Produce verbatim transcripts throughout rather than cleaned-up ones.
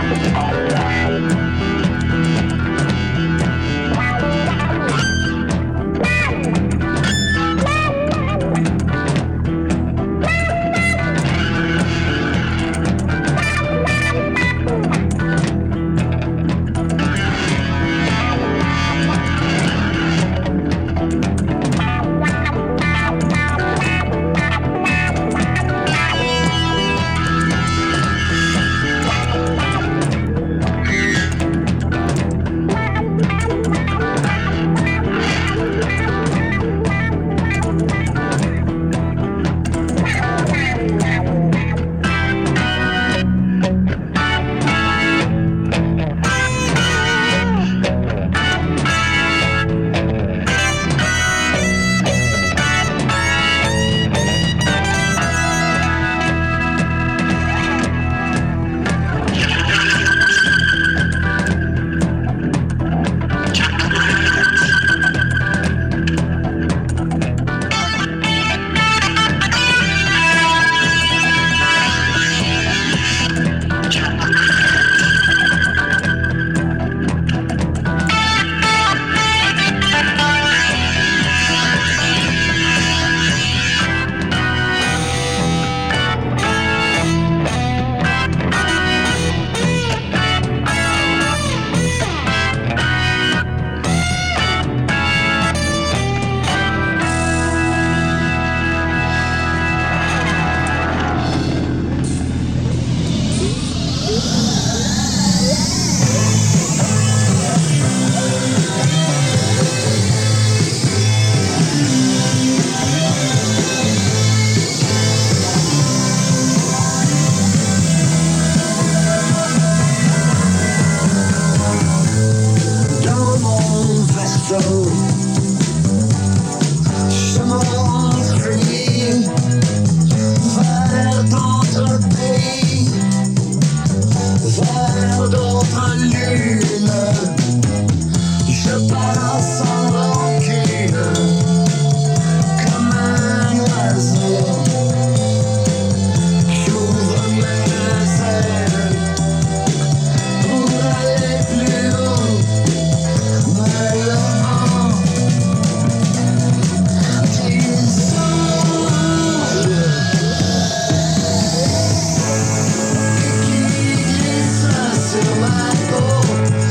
Sur ma peau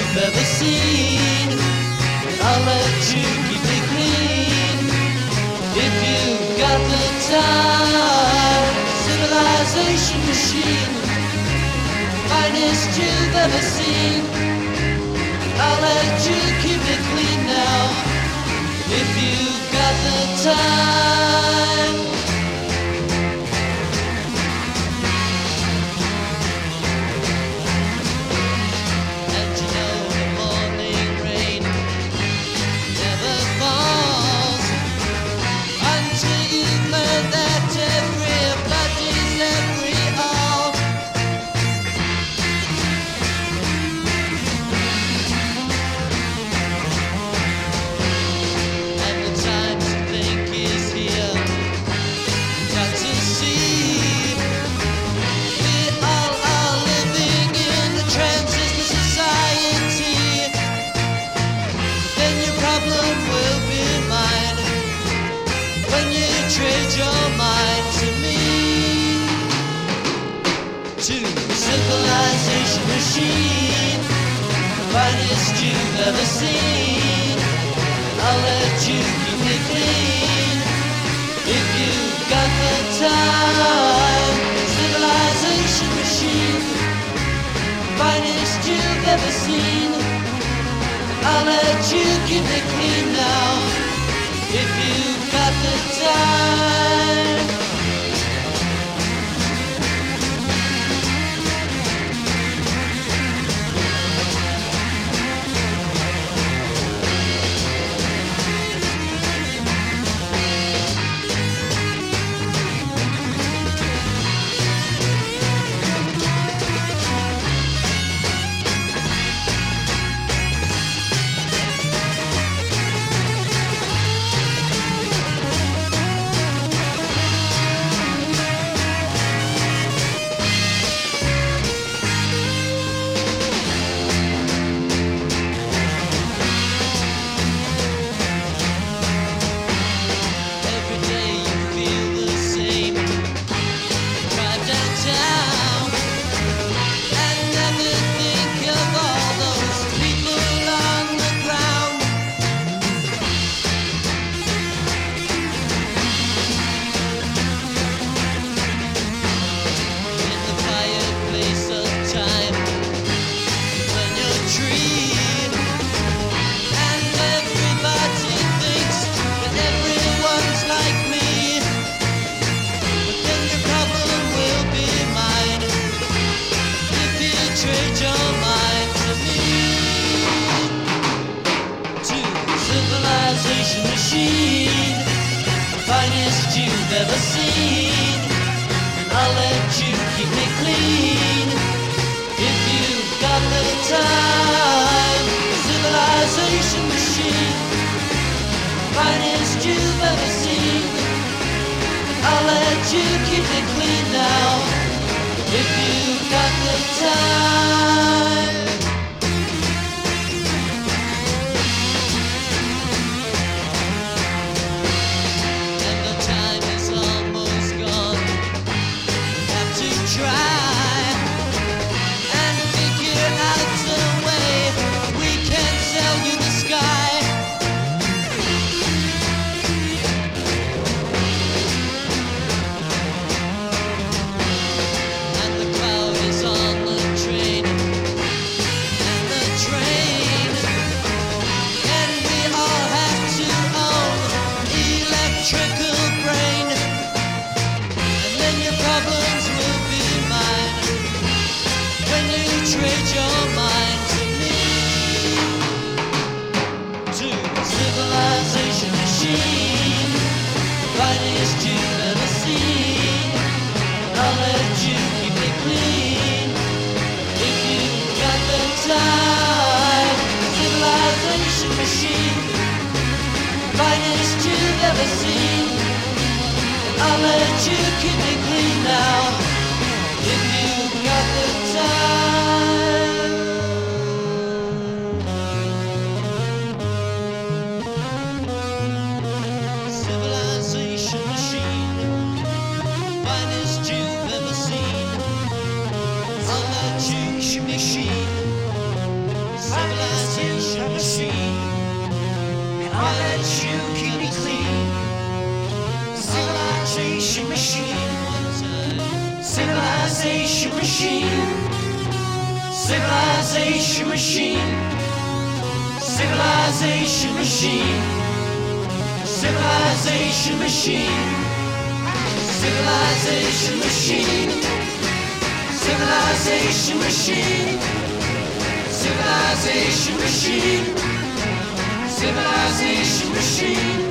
you've ever seen. I'll let you keep it clean if you've got the time. Civilization machine, finest you've ever seen. I'll let you keep it clean now if you've got the time. Trade your mind to me, to civilization machine, finest you've ever seen. I'll let you keep it clean if you've got the time. Civilization machine, finest you've ever seen. I'll let you keep it clean now if you've got the time. Trade your mind to me, to civilization machine, finest you've ever seen. I'll let you keep me clean if you've got the time. Civilization machine, finest you've ever seen. I'll let you keep it clean now if you've got the time. And the time is almost gone. Have to try and figure out a way we can sell you the sky. Trade your mind to me, to civilization machine, finest you've ever seen. I'll let you keep it clean if you've got the time. Civilization machine, finest you've ever seen. I'll let you keep it clean now if you've got the time. Civilization machine, finest you've ever seen. I'll let you keep it clean. Civilization civilization machine. Civilization machine. Civilization machine. Civilization machine. Civilization machine. Civilization machine. Civilization machine. Civilization machine. Civilization machine.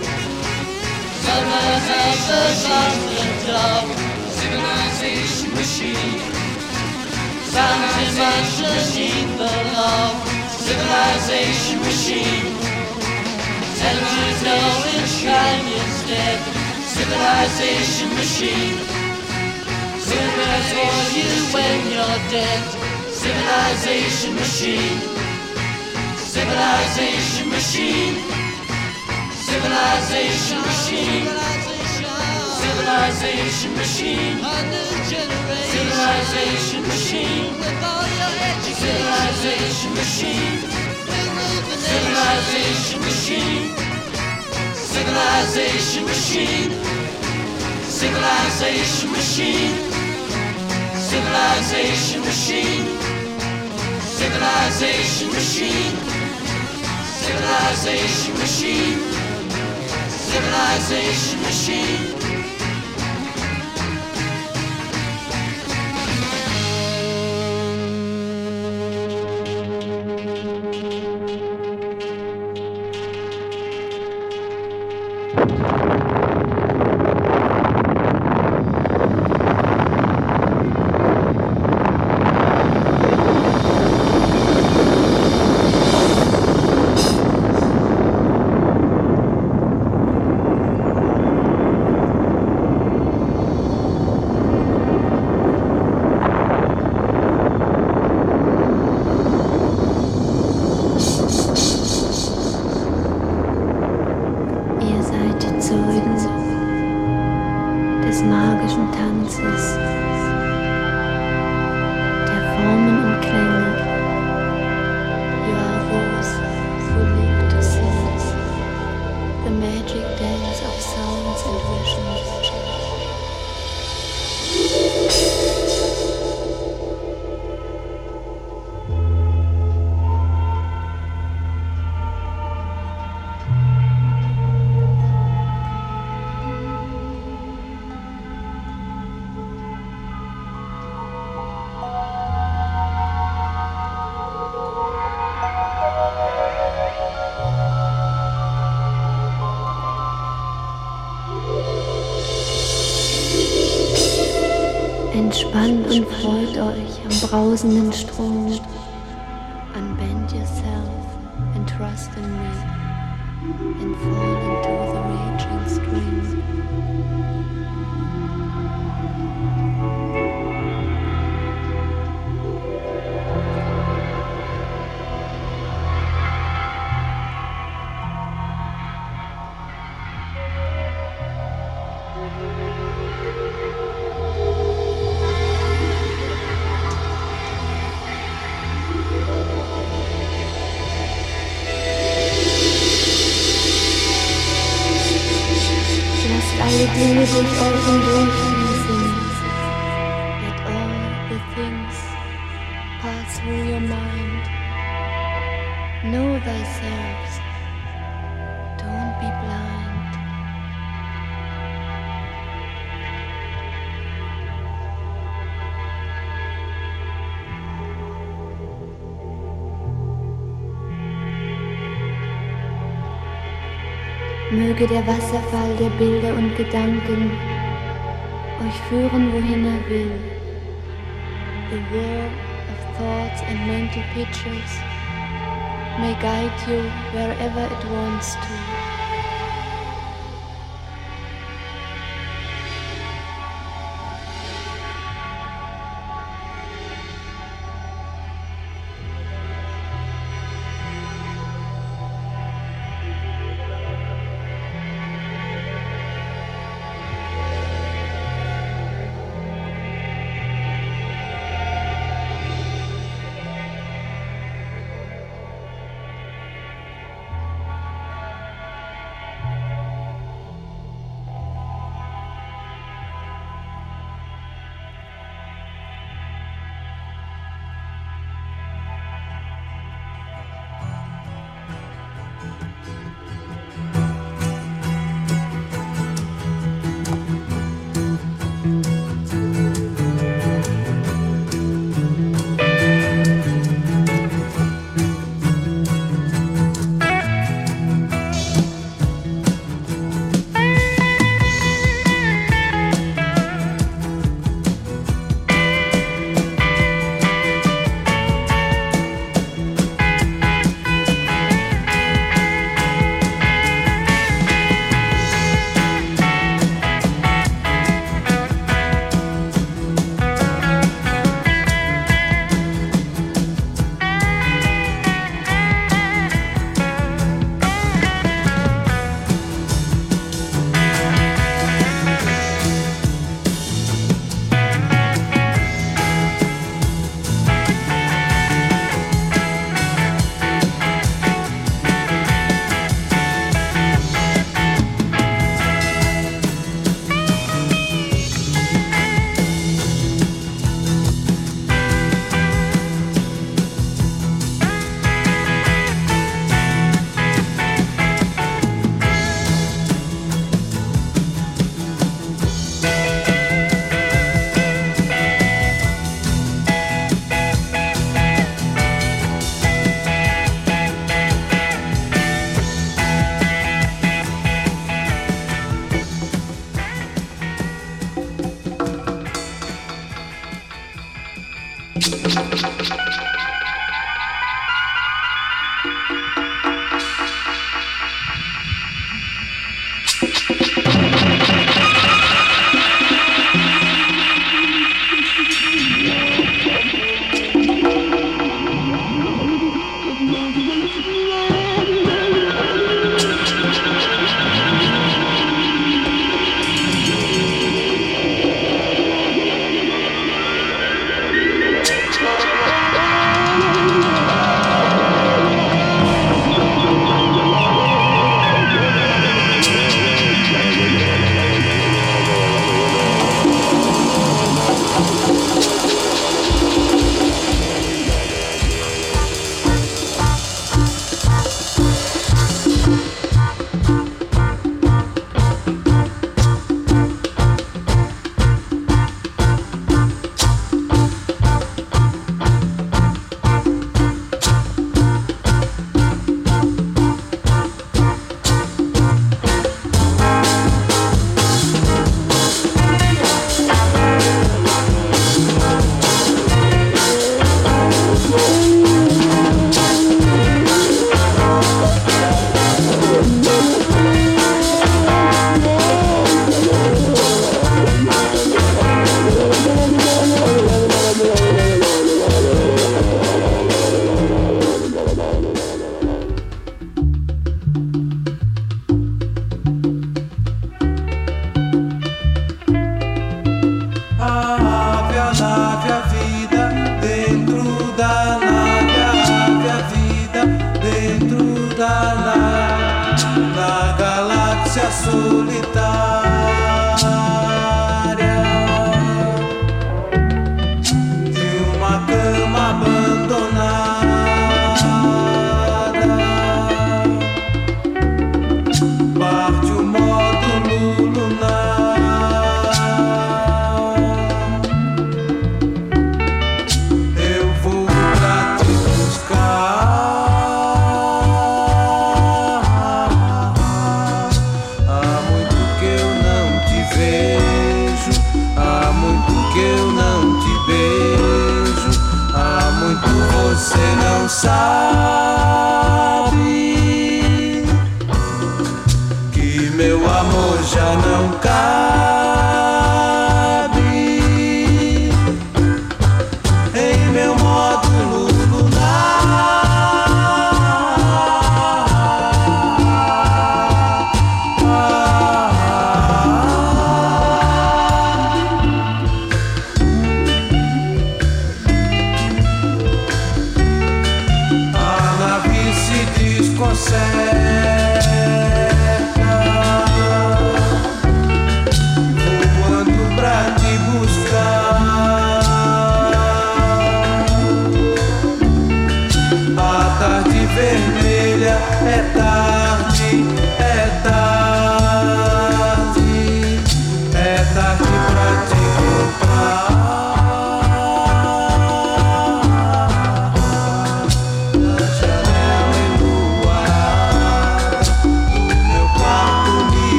Civilization machine. Something underneath the law. Civilization machine. And you know it's time is dead. Civilization machine. Civilization for you when you're dead. Civilization machine. Civilization machine. Civilization machine. Civilization machine. A new generation. Civilization machine. With all your education. Civilization machine. Civilization machine. Civilization machine. Civilization machine. Civilization machine. Civilization machine. Civilization machine. Civilization machine. Entspannt und freut euch am brausenden Strom. Unbend yourself and trust in me and fall into the raging stream. Alle Dinge durch euren durchfließen. Let all the things pass through your mind. Know thyself. Don't be blind. Möge der Wasserfall der Bilder und Gedanken euch führen, wohin er will. The whirl of thoughts and mental pictures may guide you wherever it wants to.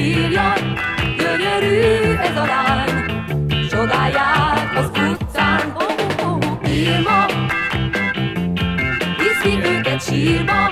bírjon, gyönyörű ez a lány, csodálják az utcán, oh, oh, oh, írma, viszi őket sírba,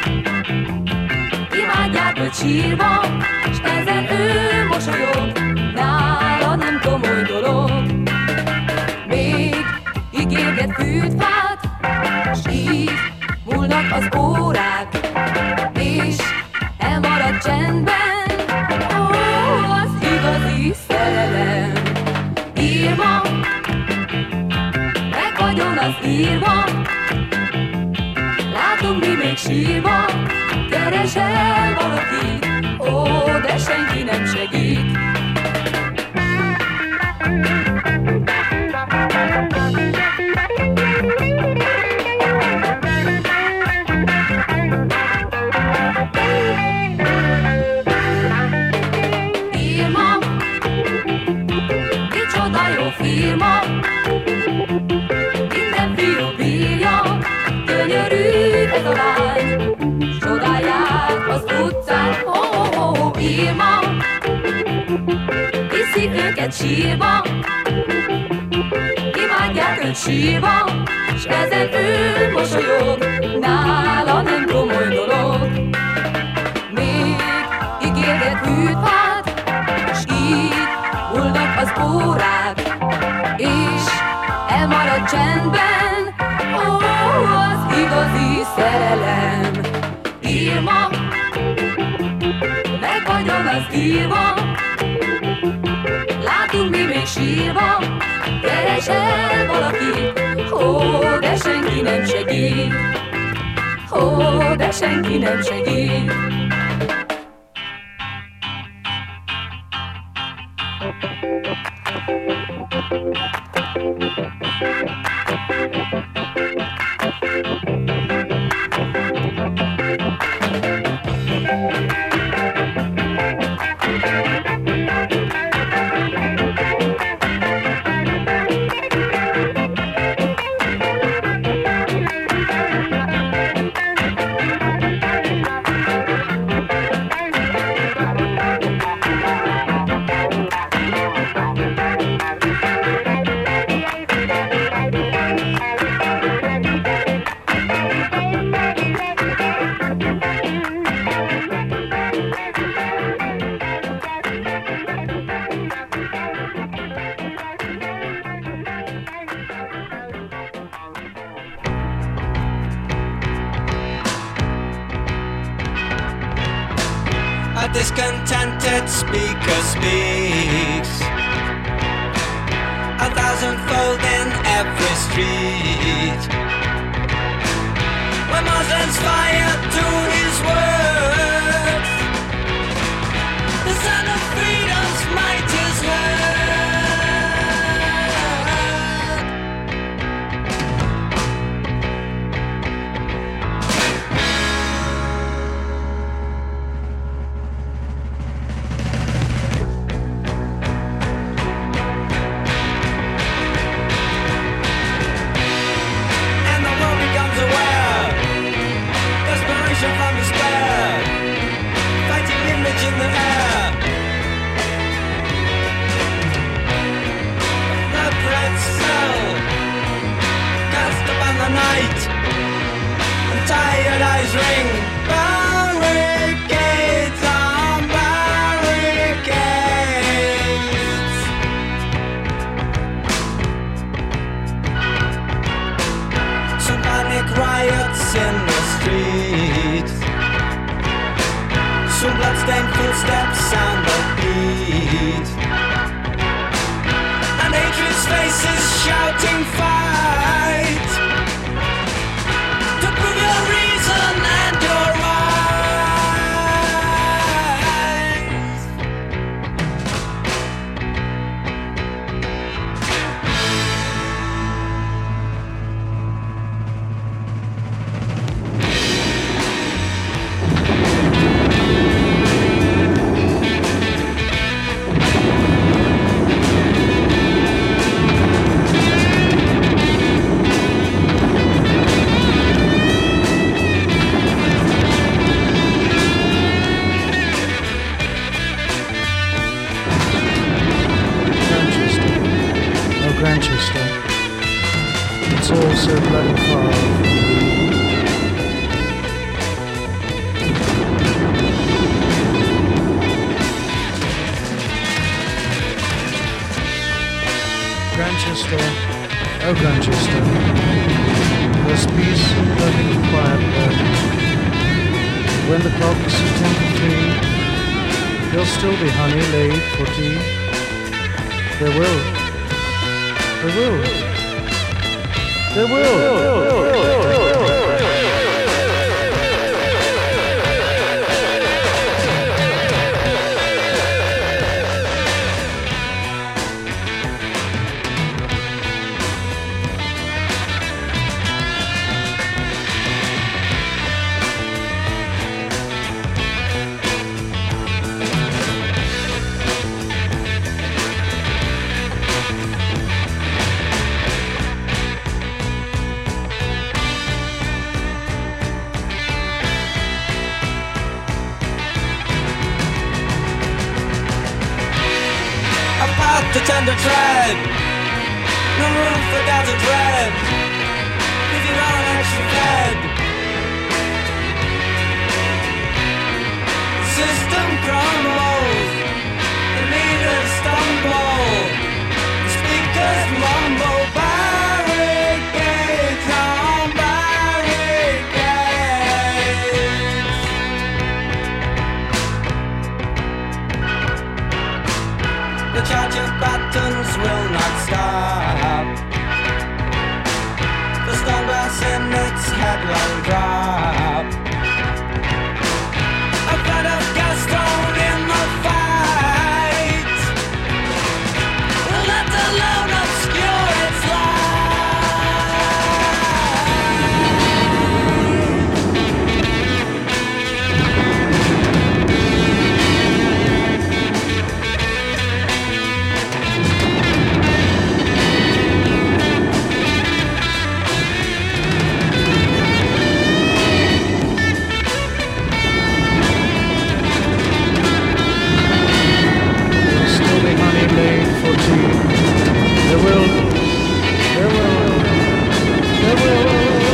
imádják őt sírva, s ezen ő mosolyog, nála nem komoly dolog. Még ígérget fűtfát, s így múlnak az órák, és elmarad csendben, ó, az igazi szerelem. Írva, meg vagyon az írva, látunk mi még sírva, keresel valaki, ó, de senki nem segít. Írma, micsoda jó firma, minden fiú bírja, gyönyörű ez a lány, csodálják az utcán, oh, oh, oh, írma, viszi őket sírba, imádják őt sírva, s ezen ő mosolyog, nála nem komoly dolog. Még ígérget hűtfát, s így múlnak az órák, és elmarad csendben, ó, az igazi szerelem. Írma, meg vagyon az írva, látunk mi még sírva, keresel valaki, ó, de senki nem segít, ó, de senki nem segít. A discontented speaker speaks, a thousandfold in every street. When Muslims fire to his words, the son of freedom's might is heard. From despair, all so bloody far from me. Grantchester, oh Grantchester, there's peace and loving quiet there. When the clock's ten to three, there'll still be honey laid for tea. There will, there will, there will, there will. To tender tread, no room for doubt or dread. If you're on extra fed, the system crumbles, the leaders stumble, the speakers mumble. Barricades on barricades. The charge of buttons will not stop. The stone glass in its headline drop. A flood of gas thrown in the fight, let alone obscure its laid for tea. There will, there will, there will.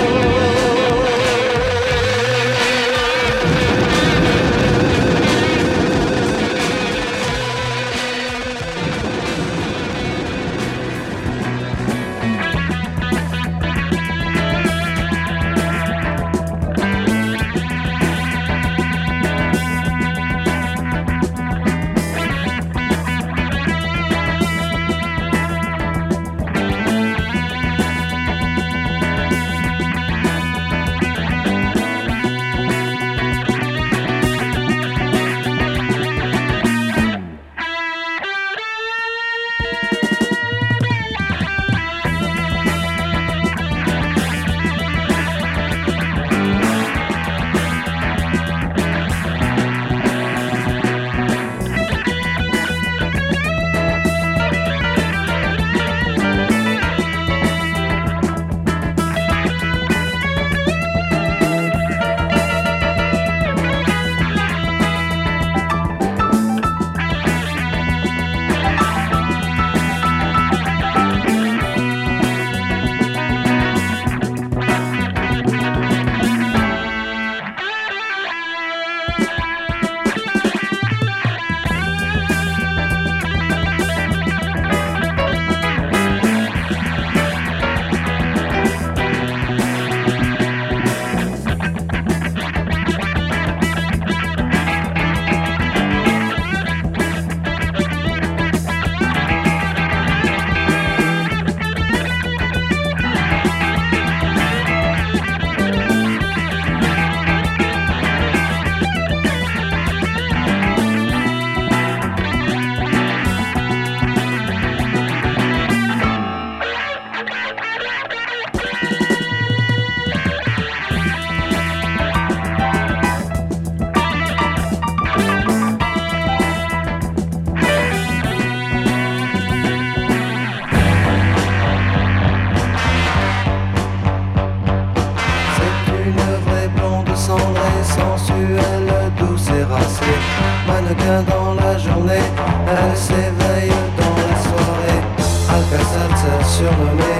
mannequin dans la journée, elle s'éveille dans la soirée. Alka-Seltzer surnommée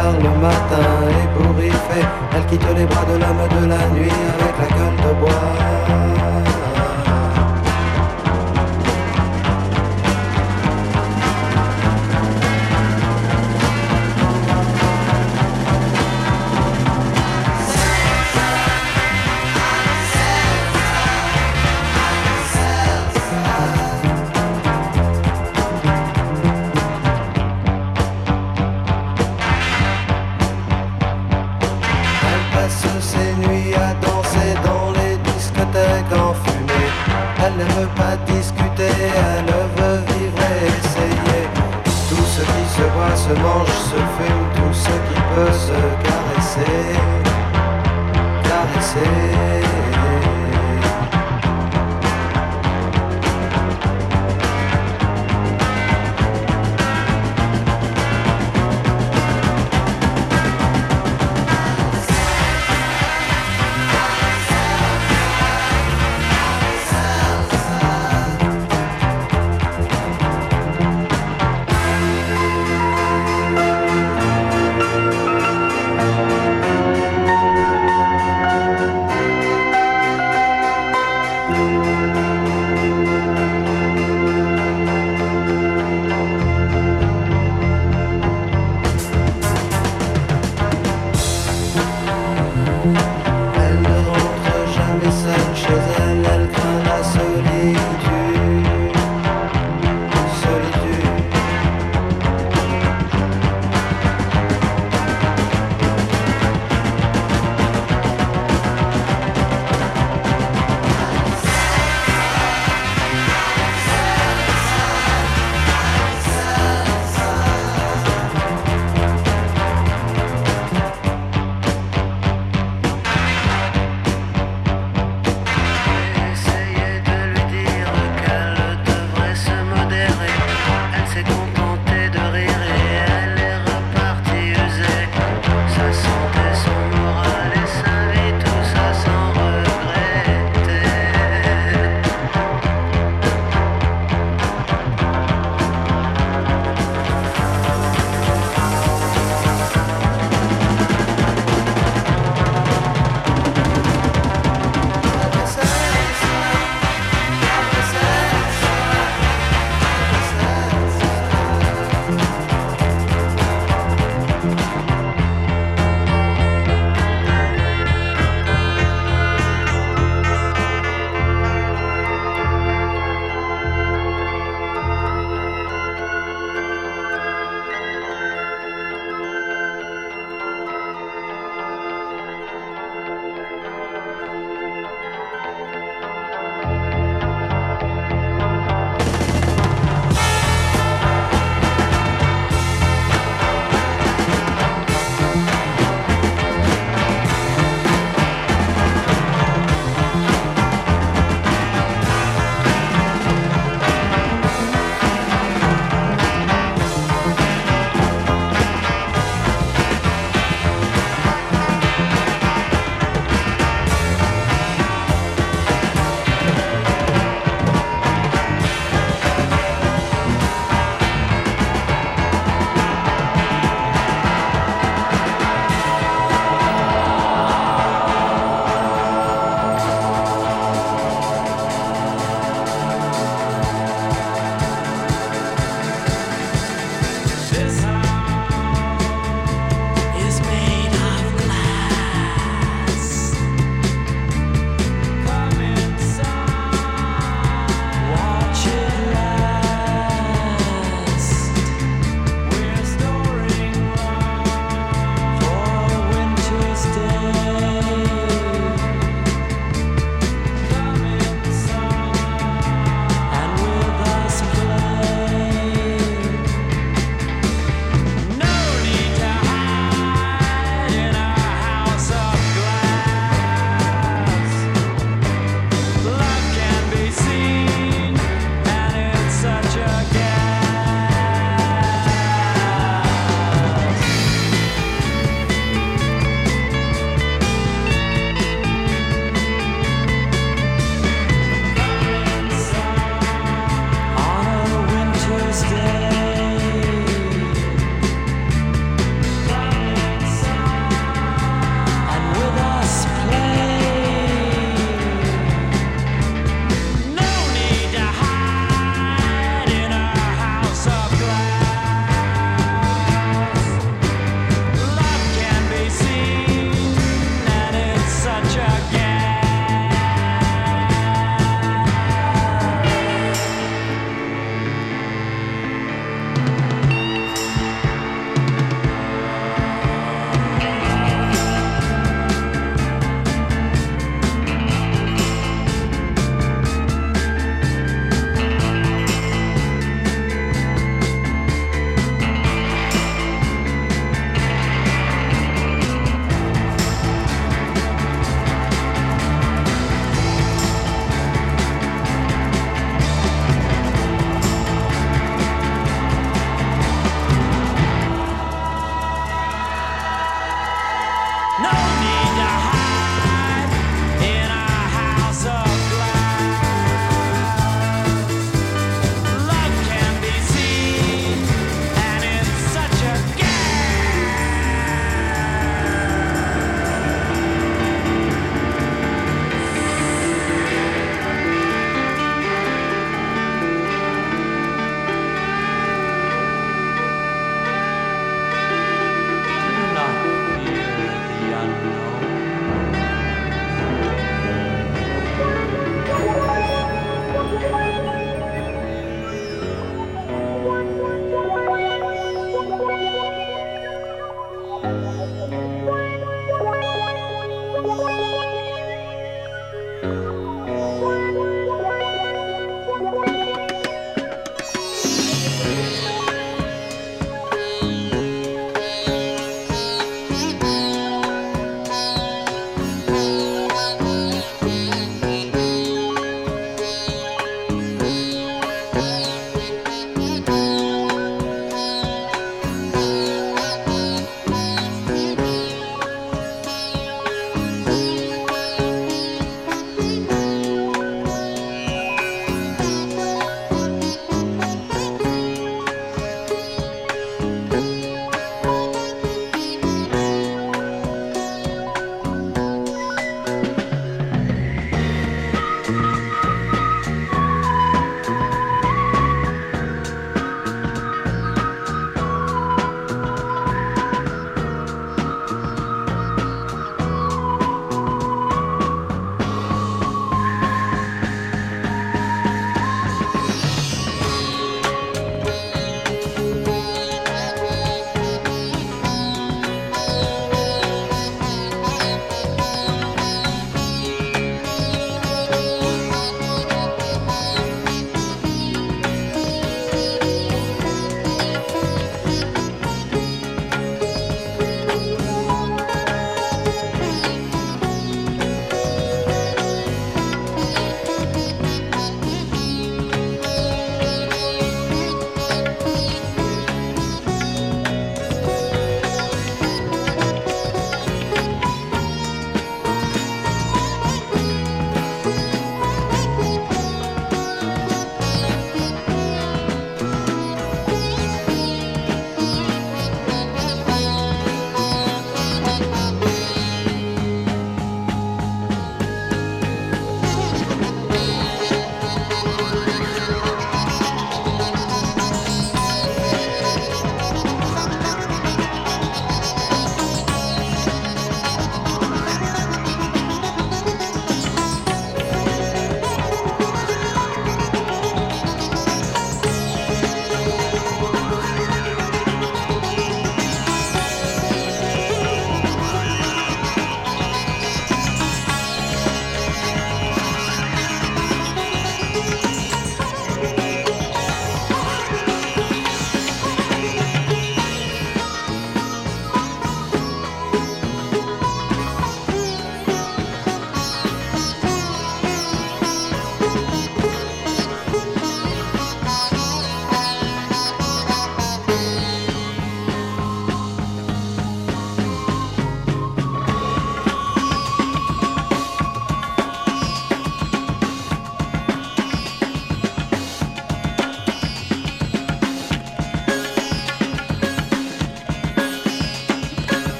tard le matin, ébouriffée, elle quitte les bras de l'homme de la nuit avec la gueule de bois. Elle ne veut pas discuter, elle veut vivre et essayer. Tout ce qui se voit, se mange, se fume, tout ce qui peut se caresser, caresser.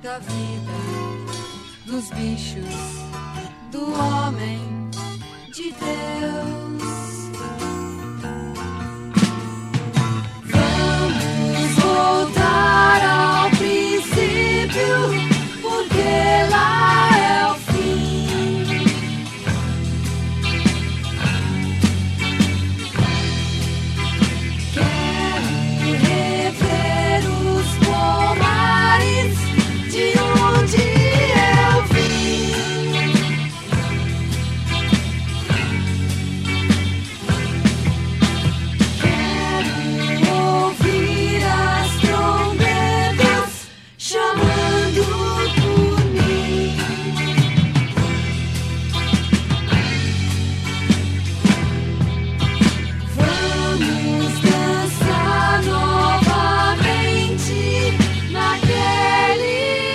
da vida, dos bichos, do homem, de Deus. Vamos voltar ao princípio, porque lá é o fim. Quero rever os pomares de onde eu vim. Quero ouvir as trombetas chamando por mim. Vamos dançar novamente naquele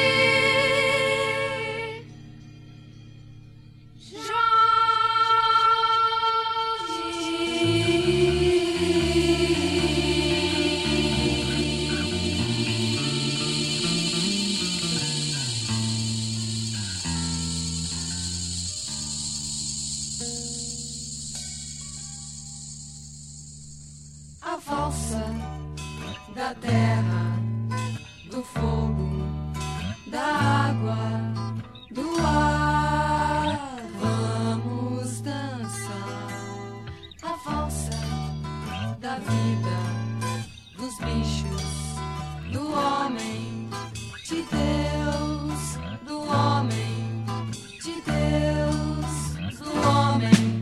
a valsa da terra, do fogo, da água, do ar. Vamos dançar a valsa da vida, dos bichos, do homem, de Deus, do homem, de Deus, do homem.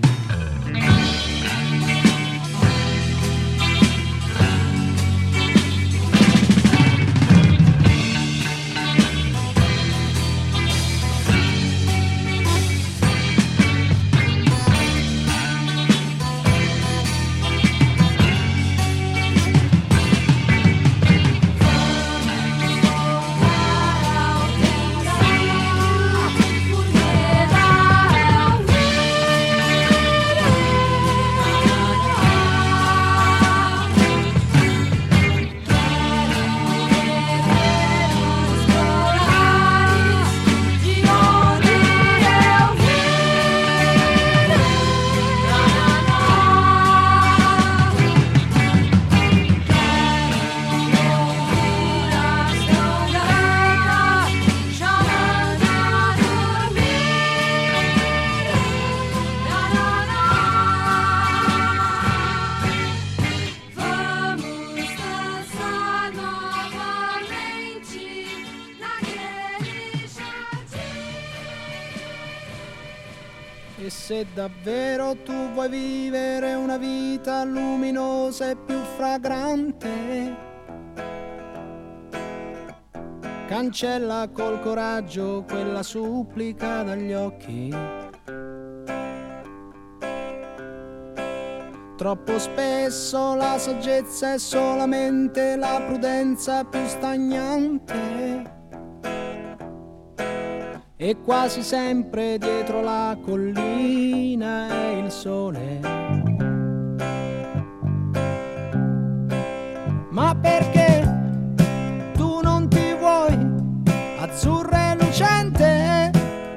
E se davvero tu vuoi vivere una vita luminosa e più fragrante, cancella col coraggio quella supplica dagli occhi. Troppo spesso la saggezza è solamente la prudenza più stagnante. E quasi sempre dietro la collina è il sole. Ma perché tu non ti vuoi azzurra e lucente?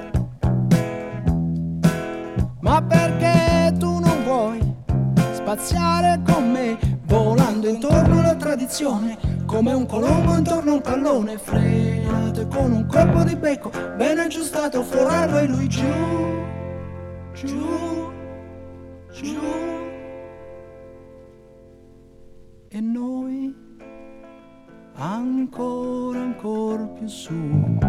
Ma perché tu non vuoi spaziare con me, volando intorno alla tradizione, come un colombo intorno a un pallone, frenato e con un colpo di becco ben aggiustato, forarlo e lui giù, giù, giù. E noi ancora, ancora più su,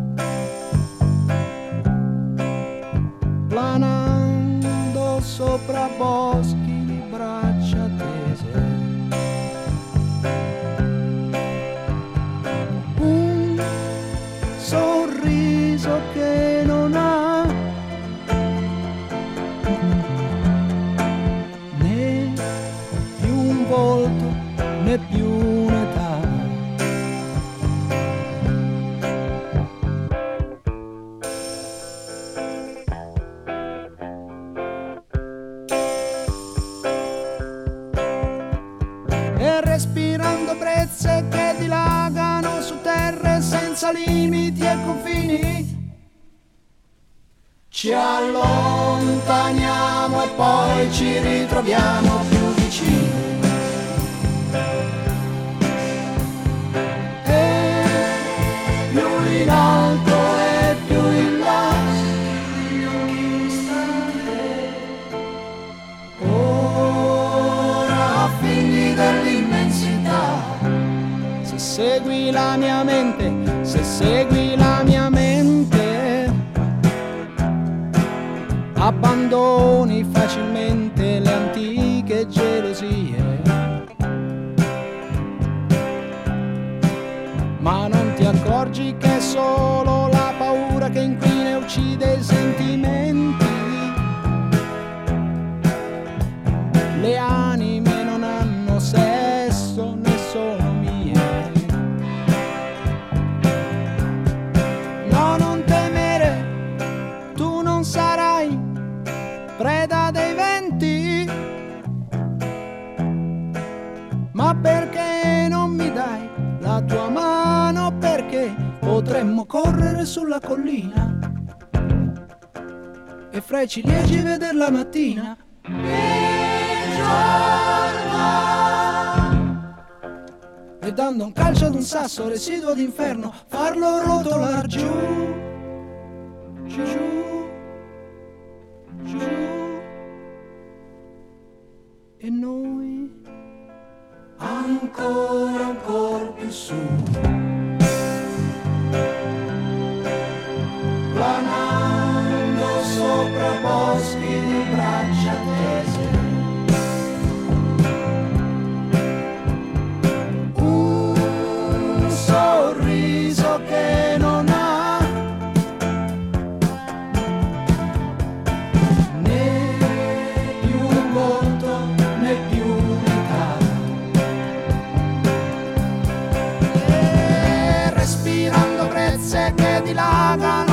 planando sopra boschi di braccia tese. Sorriso che non ha né più un volto né più un'età. E respirando brezze che dilagano su terre senza limiti e ai confini. Ci allontaniamo e poi ci ritroviamo più vicini. E più in alto e più in basso, ora figli dell'immensità. Se segui la mia mente, se segui la mia mente, abbandoni facilmente le antiche gelosie, ma non ti accorgi che è solo la paura che inquina e uccide i sentimenti. Le anime non hanno sesso né sono mie. No, non temere, tu non sarai preda dei venti. Ma perché non mi dai la tua mano? Perché potremmo correre sulla collina e fra i ciliegi veder la mattina il giorno, e dando un calcio ad un sasso residuo d'inferno farlo rotolar giù, giù, giù, e noi ancora un po' più su, planando sopra boschi di braccia tese. Un sorriso che non ha né più un volto né più un'età. E respirando brezze che dilagano